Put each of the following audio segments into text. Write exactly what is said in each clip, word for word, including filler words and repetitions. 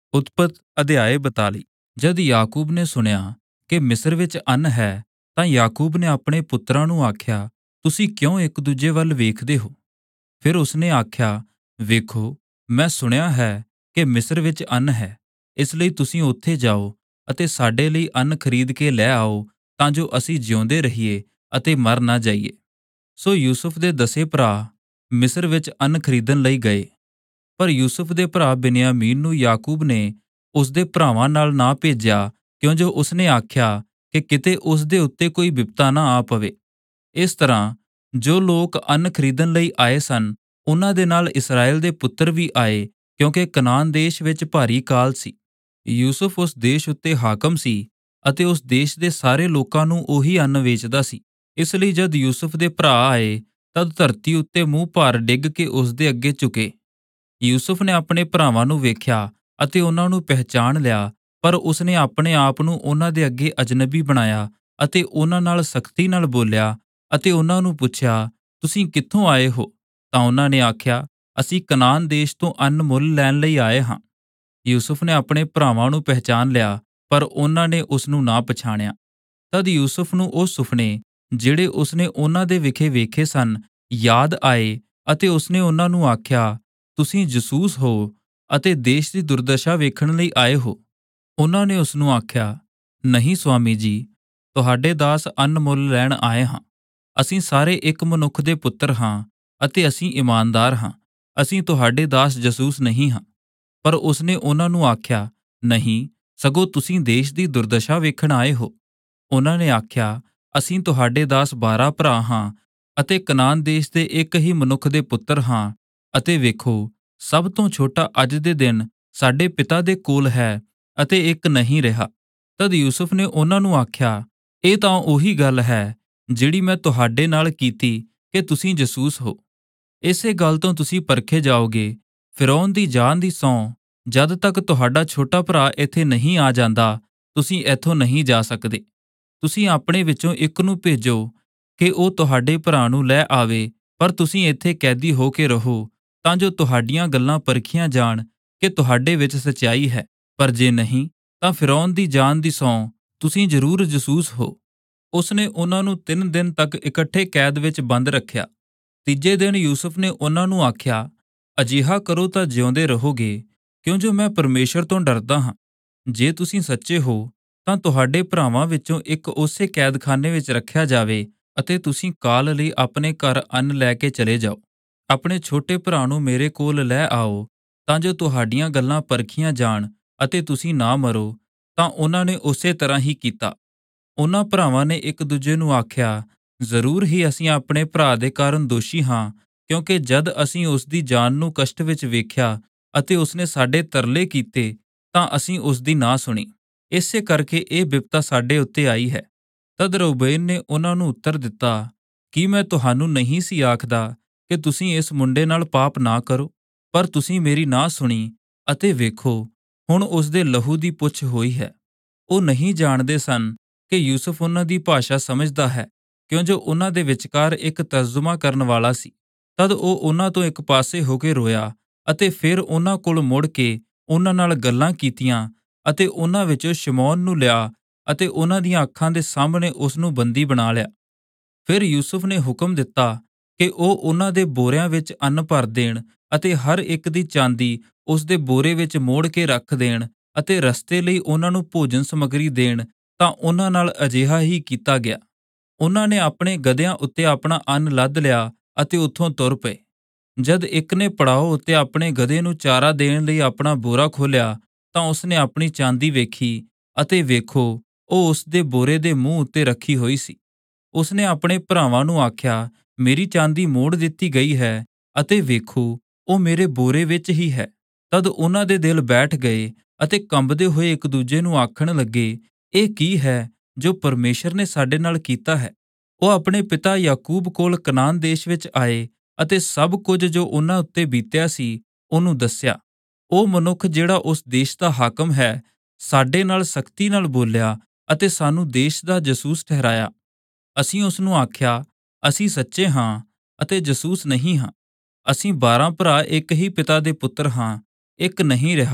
ਉਤਪਤ ਅਧਿਆਇ ਬਤਾਲੀ। ਜਦ ਯਾਕੂਬ ਨੇ ਸੁਣਿਆ ਕਿ ਮਿਸਰ ਵਿੱਚ ਅੰਨ ਹੈ, ਤਾਂ ਯਾਕੂਬ ਨੇ ਆਪਣੇ ਪੁੱਤਰਾਂ ਨੂੰ ਆਖਿਆ, ਤੁਸੀਂ ਕਿਉਂ ਇੱਕ ਦੂਜੇ ਵੱਲ ਵੇਖਦੇ ਹੋ? ਫਿਰ ਉਸਨੇ ਆਖਿਆ, ਵੇਖੋ, ਮੈਂ ਸੁਣਿਆ ਹੈ ਕਿ ਮਿਸਰ ਵਿੱਚ ਅੰਨ ਹੈ, ਇਸ ਲਈ ਤੁਸੀਂ ਉੱਥੇ ਜਾਓ ਅਤੇ ਸਾਡੇ ਲਈ ਅੰਨ ਖਰੀਦ ਕੇ ਲੈ ਆਓ, ਤਾਂ ਜੋ ਅਸੀਂ ਜਿਉਂਦੇ ਰਹੀਏ ਅਤੇ ਮਰ ਨਾ ਜਾਈਏ। ਸੋ ਯੂਸੁਫ ਦੇ ਦਸੇ ਭਰਾ ਮਿਸਰ ਵਿੱਚ ਅੰਨ ਖਰੀਦਣ ਲਈ ਗਏ। ਪਰ ਯੂਸੁਫ ਦੇ ਭਰਾ ਬਿਨਯਾਮੀਨ ਨੂੰ ਯਾਕੂਬ ਨੇ ਉਸਦੇ ਭਰਾਵਾਂ ਨਾਲ ਨਾ ਭੇਜਿਆ, ਕਿਉਂ ਜੋ ਉਸਨੇ ਆਖਿਆ ਕਿ ਕਿਤੇ ਉਸ ਦੇ ਉੱਤੇ ਕੋਈ ਬਿਪਤਾ ਨਾ ਆ ਪਵੇ। ਇਸ ਤਰ੍ਹਾਂ ਜੋ ਲੋਕ ਅੰਨ ਖਰੀਦਣ ਲਈ ਆਏ ਸਨ, ਉਨ੍ਹਾਂ ਦੇ ਨਾਲ ਇਸਰਾਏਲ ਦੇ ਪੁੱਤਰ ਵੀ ਆਏ, ਕਿਉਂਕਿ ਕਨਾਨ ਦੇਸ਼ ਵਿੱਚ ਭਾਰੀ ਕਾਲ ਸੀ। ਯੂਸੁਫ ਉਸ ਦੇਸ਼ ਉੱਤੇ ਹਾਕਮ ਸੀ ਅਤੇ ਉਸ ਦੇਸ਼ ਦੇ ਸਾਰੇ ਲੋਕਾਂ ਨੂੰ ਉਹੀ ਅੰਨ ਵੇਚਦਾ ਸੀ। ਇਸ ਲਈ ਜਦ ਯੂਸੁਫ ਦੇ ਭਰਾ ਆਏ, ਤਦ ਧਰਤੀ ਉੱਤੇ ਮੂੰਹ ਭਾਰ ਡਿੱਗ ਕੇ ਉਸ ਦੇ ਅੱਗੇ ਝੁਕੇ। ਯੂਸੁਫ ਨੇ ਆਪਣੇ ਭਰਾਵਾਂ ਨੂੰ ਵੇਖਿਆ ਅਤੇ ਉਹਨਾਂ ਨੂੰ ਪਹਿਚਾਣ ਲਿਆ, ਪਰ ਉਸਨੇ ਆਪਣੇ ਆਪ ਨੂੰ ਉਹਨਾਂ ਦੇ ਅੱਗੇ ਅਜਨਬੀ ਬਣਾਇਆ ਅਤੇ ਉਹਨਾਂ ਨਾਲ ਸਖਤੀ ਨਾਲ ਬੋਲਿਆ ਅਤੇ ਉਹਨਾਂ ਨੂੰ ਪੁੱਛਿਆ, ਤੁਸੀਂ ਕਿੱਥੋਂ ਆਏ ਹੋ? ਤਾਂ ਉਹਨਾਂ ਨੇ ਆਖਿਆ, ਅਸੀਂ ਕਨਾਨ ਦੇਸ਼ ਤੋਂ ਅੰਨ ਮੁੱਲ ਲੈਣ ਲਈ ਆਏ ਹਾਂ। ਯੂਸੁਫ ਨੇ ਆਪਣੇ ਭਰਾਵਾਂ ਨੂੰ ਪਹਿਚਾਣ ਲਿਆ, ਪਰ ਉਹਨਾਂ ਨੇ ਉਸ ਨੂੰ ਨਾ ਪਛਾਣਿਆ। ਤਦ ਯੂਸੁਫ ਨੂੰ ਉਹ ਸੁਪਨੇ ਜਿਹੜੇ ਉਸਨੇ ਉਹਨਾਂ ਦੇ ਵਿਖੇ ਵੇਖੇ ਸਨ ਯਾਦ ਆਏ ਅਤੇ ਉਸਨੇ ਉਹਨਾਂ ਨੂੰ ਆਖਿਆ, ਤੁਸੀਂ ਜਸੂਸ ਹੋ ਅਤੇ ਦੇਸ਼ ਦੀ ਦੁਰਦਸ਼ਾ ਵੇਖਣ ਲਈ ਆਏ ਹੋ। ਉਹਨਾਂ ਨੇ ਉਸ ਨੂੰ ਆਖਿਆ, ਨਹੀਂ ਸੁਆਮੀ ਜੀ, ਤੁਹਾਡੇ ਦਾਸ ਅੰਨ ਮੁੱਲ ਲੈਣ ਆਏ ਹਾਂ। ਅਸੀਂ ਸਾਰੇ ਇੱਕ ਮਨੁੱਖ ਦੇ ਪੁੱਤਰ ਹਾਂ ਅਤੇ ਅਸੀਂ ਇਮਾਨਦਾਰ ਹਾਂ, ਅਸੀਂ ਤੁਹਾਡੇ ਦਾਸ ਜਸੂਸ ਨਹੀਂ ਹਾਂ। ਪਰ ਉਸਨੇ ਉਹਨਾਂ ਨੂੰ ਆਖਿਆ, ਨਹੀਂ, ਸਗੋਂ ਤੁਸੀਂ ਦੇਸ਼ ਦੀ ਦੁਰਦਸ਼ਾ ਵੇਖਣ ਆਏ ਹੋ। ਉਹਨਾਂ ਨੇ ਆਖਿਆ, ਅਸੀਂ ਤੁਹਾਡੇ ਦਾਸ ਬਾਰਾਂ ਭਰਾ ਹਾਂ ਅਤੇ ਕਨਾਨ ਦੇਸ਼ ਦੇ ਇੱਕ ਹੀ ਮਨੁੱਖ ਦੇ ਪੁੱਤਰ ਹਾਂ, ਅਤੇ ਵੇਖੋ, ਸਭ ਤੋਂ ਛੋਟਾ ਅੱਜ ਦੇ ਦਿਨ ਸਾਡੇ ਪਿਤਾ ਦੇ ਕੋਲ ਹੈ ਅਤੇ ਇੱਕ ਨਹੀਂ ਰਿਹਾ। ਤਦ ਯੂਸੁਫ ਨੇ ਉਹਨਾਂ ਨੂੰ ਆਖਿਆ, ਇਹ ਤਾਂ ਉਹੀ ਗੱਲ ਹੈ ਜਿਹੜੀ ਮੈਂ ਤੁਹਾਡੇ ਨਾਲ ਕੀਤੀ ਕਿ ਤੁਸੀਂ ਜਸੂਸ ਹੋ। ਇਸੇ ਗੱਲ ਤੋਂ ਤੁਸੀਂ ਪਰਖੇ ਜਾਓਗੇ। ਫਿਰੌਨ ਦੀ ਜਾਨ ਦੀ ਸਹੁੰ, ਜਦ ਤੱਕ ਤੁਹਾਡਾ ਛੋਟਾ ਭਰਾ ਇੱਥੇ ਨਹੀਂ ਆ ਜਾਂਦਾ, ਤੁਸੀਂ ਇੱਥੋਂ ਨਹੀਂ ਜਾ ਸਕਦੇ। ਤੁਸੀਂ ਆਪਣੇ ਵਿੱਚੋਂ ਇੱਕ ਨੂੰ ਭੇਜੋ ਕਿ ਉਹ ਤੁਹਾਡੇ ਭਰਾ ਨੂੰ ਲੈ ਆਵੇ, ਪਰ ਤੁਸੀਂ ਇੱਥੇ ਕੈਦੀ ਹੋ ਕੇ ਰਹੋ, ਤਾਂ ਜੋ ਤੁਹਾਡੀਆਂ ਗੱਲਾਂ ਪਰਖੀਆਂ ਜਾਣ ਕਿ ਤੁਹਾਡੇ ਵਿੱਚ ਸੱਚਾਈ ਹੈ। ਪਰ ਜੇ ਨਹੀਂ, ਤਾਂ ਫਿਰੌਨ ਦੀ ਜਾਨ ਦੀ ਸਹੁੰ, ਤੁਸੀਂ ਜ਼ਰੂਰ ਜਸੂਸ ਹੋ। ਉਸਨੇ ਉਹਨਾਂ ਨੂੰ ਤਿੰਨ ਦਿਨ ਤੱਕ ਇਕੱਠੇ ਕੈਦ ਵਿੱਚ ਬੰਦ ਰੱਖਿਆ। ਤੀਜੇ ਦਿਨ ਯੂਸੁਫ ਨੇ ਉਹਨਾਂ ਨੂੰ ਆਖਿਆ, ਅਜਿਹਾ ਕਰੋ ਤਾਂ ਜਿਉਂਦੇ ਰਹੋਗੇ, ਕਿਉਂ ਜੋ ਮੈਂ ਪਰਮੇਸ਼ਰ ਤੋਂ ਡਰਦਾ ਹਾਂ। ਜੇ ਤੁਸੀਂ ਸੱਚੇ ਹੋ, ਤਾਂ ਤੁਹਾਡੇ ਭਰਾਵਾਂ ਵਿੱਚੋਂ ਇੱਕ ਉਸੇ ਕੈਦਖਾਨੇ ਵਿੱਚ ਰੱਖਿਆ ਜਾਵੇ ਅਤੇ ਤੁਸੀਂ ਕਾਲ ਲਈ ਆਪਣੇ ਘਰ ਅੰਨ ਲੈ ਕੇ ਚਲੇ ਜਾਓ। ਆਪਣੇ ਛੋਟੇ ਭਰਾ ਨੂੰ ਮੇਰੇ ਕੋਲ ਲੈ ਆਓ, ਤਾਂ ਜੋ ਤੁਹਾਡੀਆਂ ਗੱਲਾਂ ਪਰਖੀਆਂ ਜਾਣ ਅਤੇ ਤੁਸੀਂ ਨਾ ਮਰੋ। ਤਾਂ ਉਹਨਾਂ ਨੇ ਉਸੇ ਤਰ੍ਹਾਂ ਹੀ ਕੀਤਾ। ਉਹਨਾਂ ਭਰਾਵਾਂ ਨੇ ਇੱਕ ਦੂਜੇ ਨੂੰ ਆਖਿਆ, ਜ਼ਰੂਰ ਹੀ ਅਸੀਂ ਆਪਣੇ ਭਰਾ ਦੇ ਕਾਰਨ ਦੋਸ਼ੀ ਹਾਂ, ਕਿਉਂਕਿ ਜਦ ਅਸੀਂ ਉਸ ਦੀ ਜਾਨ ਨੂੰ ਕਸ਼ਟ ਵਿੱਚ ਵੇਖਿਆ ਅਤੇ ਉਸਨੇ ਸਾਡੇ ਤਰਲੇ ਕੀਤੇ, ਤਾਂ ਅਸੀਂ ਉਸ ਦੀ ਨਾ ਸੁਣੀ। ਇਸੇ ਕਰਕੇ ਇਹ ਬਿਪਤਾ ਸਾਡੇ ਉੱਤੇ ਆਈ ਹੈ। ਤਦ ਰੂਬੇਨ ਨੇ ਉਹਨਾਂ ਨੂੰ ਉੱਤਰ ਦਿੱਤਾ, ਕੀ ਮੈਂ ਤੁਹਾਨੂੰ ਨਹੀਂ ਸੀ ਆਖਦਾ ਕਿ ਤੁਸੀਂ ਇਸ ਮੁੰਡੇ ਨਾਲ ਪਾਪ ਨਾ ਕਰੋ? ਪਰ ਤੁਸੀਂ ਮੇਰੀ ਨਾ ਸੁਣੀ, ਅਤੇ ਵੇਖੋ, ਹੁਣ ਉਸ ਦੇ ਲਹੂ ਦੀ ਪੁੱਛ ਹੋਈ ਹੈ। ਉਹ ਨਹੀਂ ਜਾਣਦੇ ਸਨ ਕਿ ਯੂਸੁਫ ਉਹਨਾਂ ਦੀ ਭਾਸ਼ਾ ਸਮਝਦਾ ਹੈ, ਕਿਉਂ ਜੋ ਉਹਨਾਂ ਦੇ ਵਿਚਕਾਰ ਇੱਕ ਤਰਜਮਾ ਕਰਨ ਵਾਲਾ ਸੀ। ਤਦ ਉਹ ਉਹਨਾਂ ਤੋਂ ਇੱਕ ਪਾਸੇ ਹੋ ਕੇ ਰੋਇਆ ਅਤੇ ਫਿਰ ਉਹਨਾਂ ਕੋਲ ਮੁੜ ਕੇ ਉਹਨਾਂ ਨਾਲ ਗੱਲਾਂ ਕੀਤੀਆਂ ਅਤੇ ਉਹਨਾਂ ਵਿੱਚੋਂ ਸ਼ਿਮੌਨ ਨੂੰ ਲਿਆ ਅਤੇ ਉਹਨਾਂ ਦੀਆਂ ਅੱਖਾਂ ਦੇ ਸਾਹਮਣੇ ਉਸ ਨੂੰ ਬੰਦੀ ਬਣਾ ਲਿਆ। ਫਿਰ ਯੂਸੁਫ ਨੇ ਹੁਕਮ ਦਿੱਤਾ ਕਿ ਉਹ ਉਹਨਾਂ ਦੇ ਬੋਰਿਆਂ ਵਿੱਚ ਅੰਨ ਭਰ ਦੇਣ ਅਤੇ ਹਰ ਇੱਕ ਦੀ ਚਾਂਦੀ ਉਸ ਦੇ ਬੋਰੇ ਵਿੱਚ ਮੋੜ ਕੇ ਰੱਖ ਦੇਣ ਅਤੇ ਰਸਤੇ ਲਈ ਉਹਨਾਂ ਨੂੰ ਭੋਜਨ ਸਮੱਗਰੀ ਦੇਣ। ਤਾਂ ਉਹਨਾਂ ਨਾਲ ਅਜਿਹਾ ਹੀ ਕੀਤਾ ਗਿਆ। ਉਹਨਾਂ ਨੇ ਆਪਣੇ ਗਧਿਆਂ ਉੱਤੇ ਆਪਣਾ ਅੰਨ ਲੱਦ ਲਿਆ ਅਤੇ ਉੱਥੋਂ ਤੁਰ ਪਏ। ਜਦ ਇੱਕ ਨੇ ਪੜਾਓ ਉੱਤੇ ਆਪਣੇ ਗਧੇ ਨੂੰ ਚਾਰਾ ਦੇਣ ਲਈ ਆਪਣਾ ਬੋਰਾ ਖੋਲ੍ਹਿਆ, ਤਾਂ ਉਸਨੇ ਆਪਣੀ ਚਾਂਦੀ ਵੇਖੀ ਅਤੇ ਵੇਖੋ, ਉਹ ਉਸ ਦੇ ਬੋਰੇ ਦੇ ਮੂੰਹ ਉੱਤੇ ਰੱਖੀ ਹੋਈ ਸੀ। ਉਸਨੇ ਆਪਣੇ ਭਰਾਵਾਂ ਨੂੰ ਆਖਿਆ, ਮੇਰੀ ਚਾਂਦੀ ਮੋੜ ਦਿੱਤੀ ਗਈ ਹੈ ਅਤੇ ਵੇਖੋ, ਉਹ ਮੇਰੇ ਬੋਰੇ ਵਿੱਚ ਹੀ ਹੈ। ਤਦ ਉਹਨਾਂ ਦੇ ਦਿਲ ਬੈਠ ਗਏ ਅਤੇ ਕੰਬਦੇ ਹੋਏ ਇੱਕ ਦੂਜੇ ਨੂੰ ਆਖਣ ਲੱਗੇ, ਇਹ ਕੀ ਹੈ ਜੋ ਪਰਮੇਸ਼ਰ ਨੇ ਸਾਡੇ ਨਾਲ ਕੀਤਾ ਹੈ? ਉਹ ਆਪਣੇ ਪਿਤਾ ਯਾਕੂਬ ਕੋਲ ਕਨਾਨ ਦੇਸ਼ ਵਿੱਚ ਆਏ ਅਤੇ ਸਭ ਕੁਝ ਜੋ ਉਹਨਾਂ ਉੱਤੇ ਬੀਤਿਆ ਸੀ ਉਹਨੂੰ ਦੱਸਿਆ। ਉਹ ਮਨੁੱਖ ਜਿਹੜਾ ਉਸ ਦੇਸ਼ ਦਾ ਹਾਕਮ ਹੈ, ਸਾਡੇ ਨਾਲ ਸਖਤੀ ਨਾਲ ਬੋਲਿਆ ਅਤੇ ਸਾਨੂੰ ਦੇਸ਼ ਦਾ ਜਸੂਸ ਠਹਿਰਾਇਆ। ਅਸੀਂ ਉਸ ਨੂੰ ਆਖਿਆ, ਅਸੀਂ ਸੱਚੇ ਹਾਂ ਅਤੇ ਜਸੂਸ ਨਹੀਂ ਹਾਂ। ਅਸੀਂ ਬਾਰਾਂ ਭਰਾ ਇੱਕ ਹੀ ਪਿਤਾ ਦੇ ਪੁੱਤਰ ਹਾਂ, ਇੱਕ ਨਹੀਂ ਰਿਹਾ,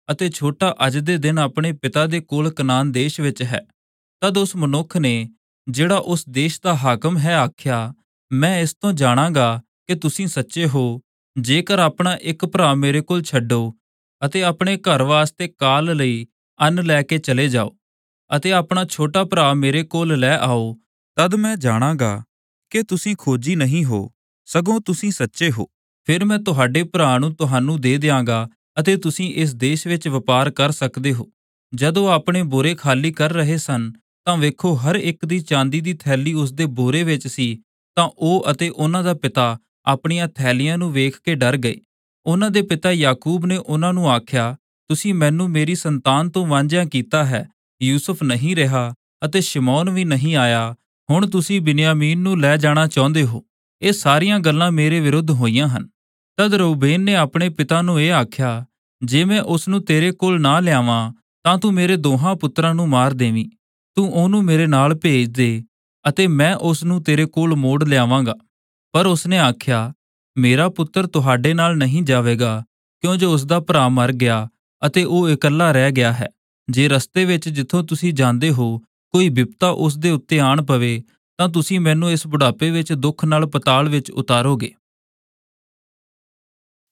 ਅਤੇ ਛੋਟਾ ਅੱਜ ਦੇ ਦਿਨ ਆਪਣੇ ਪਿਤਾ ਦੇ ਕੋਲ ਕਨਾਨ ਦੇਸ਼ ਵਿੱਚ ਹੈ। ਤਦ ਉਸ ਮਨੁੱਖ ਨੇ, ਜਿਹੜਾ ਉਸ ਦੇਸ਼ ਦਾ ਹਾਕਮ ਹੈ, ਆਖਿਆ, ਮੈਂ ਇਸ ਤੋਂ ਜਾਣਾਂਗਾ ਕਿ ਤੁਸੀਂ ਸੱਚੇ ਹੋ, ਜੇਕਰ ਆਪਣਾ ਇੱਕ ਭਰਾ ਮੇਰੇ ਕੋਲ ਛੱਡੋ ਅਤੇ ਆਪਣੇ ਘਰ ਵਾਸਤੇ ਕਾਲ ਲਈ ਅੰਨ ਲੈ ਕੇ ਚਲੇ ਜਾਓ ਅਤੇ ਆਪਣਾ ਛੋਟਾ ਭਰਾ ਮੇਰੇ ਕੋਲ ਲੈ ਆਓ, ਤਦ ਮੈਂ ਜਾਣਾਂਗਾ ਕਿ ਤੁਸੀਂ ਖੋਜੀ ਨਹੀਂ ਹੋ, ਸਗੋਂ ਤੁਸੀਂ ਸੱਚੇ ਹੋ। ਫਿਰ ਮੈਂ ਤੁਹਾਡੇ ਭਰਾ ਨੂੰ ਤੁਹਾਨੂੰ ਦੇ ਦਿਆਂਗਾ ਅਤੇ ਤੁਸੀਂ ਇਸ ਦੇਸ਼ ਵਿੱਚ ਵਪਾਰ ਕਰ ਸਕਦੇ ਹੋ। ਜਦੋਂ ਆਪਣੇ ਬੋਰੇ ਖਾਲੀ ਕਰ ਰਹੇ ਸਨ, ਤਾਂ ਵੇਖੋ, ਹਰ ਇੱਕ ਦੀ ਚਾਂਦੀ ਦੀ ਥੈਲੀ ਉਸਦੇ ਬੋਰੇ ਵਿੱਚ ਸੀ। ਤਾਂ ਉਹ ਅਤੇ ਉਹਨਾਂ ਦਾ ਪਿਤਾ ਆਪਣੀਆਂ ਥੈਲੀਆਂ ਨੂੰ ਵੇਖ ਕੇ ਡਰ ਗਏ। ਉਹਨਾਂ ਦੇ ਪਿਤਾ ਯਾਕੂਬ ਨੇ ਉਹਨਾਂ ਨੂੰ ਆਖਿਆ, ਤੁਸੀਂ ਮੈਨੂੰ ਮੇਰੀ ਸੰਤਾਨ ਤੋਂ ਵਾਂਝਿਆ ਕੀਤਾ ਹੈ। ਯੂਸੁਫ ਨਹੀਂ ਰਿਹਾ ਅਤੇ ਸ਼ਿਮੌਨ ਵੀ ਨਹੀਂ ਆਇਆ। ਹੁਣ ਤੁਸੀਂ ਬਿਨਯਾਮੀਨ ਨੂੰ ਲੈ ਜਾਣਾ ਚਾਹੁੰਦੇ ਹੋ। ਇਹ ਸਾਰੀਆਂ ਗੱਲਾਂ ਮੇਰੇ ਵਿਰੁੱਧ ਹੋਈਆਂ ਹਨ। ਤਦ ਰਊਬੇਨ ਨੇ ਆਪਣੇ ਪਿਤਾ ਨੂੰ ਇਹ ਆਖਿਆ, ਜੇ ਮੈਂ ਉਸ ਨੂੰ ਤੇਰੇ ਕੋਲ ਨਾ ਲਿਆਵਾਂ, ਤਾਂ ਤੂੰ ਮੇਰੇ ਦੋਹਾਂ ਪੁੱਤਰਾਂ ਨੂੰ ਮਾਰ ਦੇਵੀਂ। ਤੂੰ ਉਹਨੂੰ ਮੇਰੇ ਨਾਲ ਭੇਜ ਦੇ ਅਤੇ ਮੈਂ ਉਸ ਨੂੰ ਤੇਰੇ ਕੋਲ ਮੋੜ ਲਿਆਵਾਂਗਾ। ਪਰ ਉਸਨੇ ਆਖਿਆ, ਮੇਰਾ ਪੁੱਤਰ ਤੁਹਾਡੇ ਨਾਲ ਨਹੀਂ ਜਾਵੇਗਾ, ਕਿਉਂ ਜੋ ਉਸਦਾ ਭਰਾ ਮਰ ਗਿਆ ਅਤੇ ਉਹ ਇਕੱਲਾ ਰਹਿ ਗਿਆ ਹੈ। ਜੇ ਰਸਤੇ ਵਿੱਚ ਜਿੱਥੋਂ ਤੁਸੀਂ ਜਾਂਦੇ ਹੋ ਕੋਈ ਬਿਪਤਾ ਉਸ ਦੇ ਉੱਤੇ ਆਣ ਪਵੇ, ਤਾਂ ਤੁਸੀਂ ਮੈਨੂੰ ਇਸ ਬੁਢਾਪੇ ਵਿੱਚ ਦੁੱਖ ਨਾਲ ਪਤਾਲ ਵਿੱਚ ਉਤਾਰੋਗੇ।